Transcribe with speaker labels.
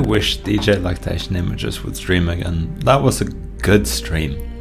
Speaker 1: wish DJ Lactation Images would stream again. That was a good stream.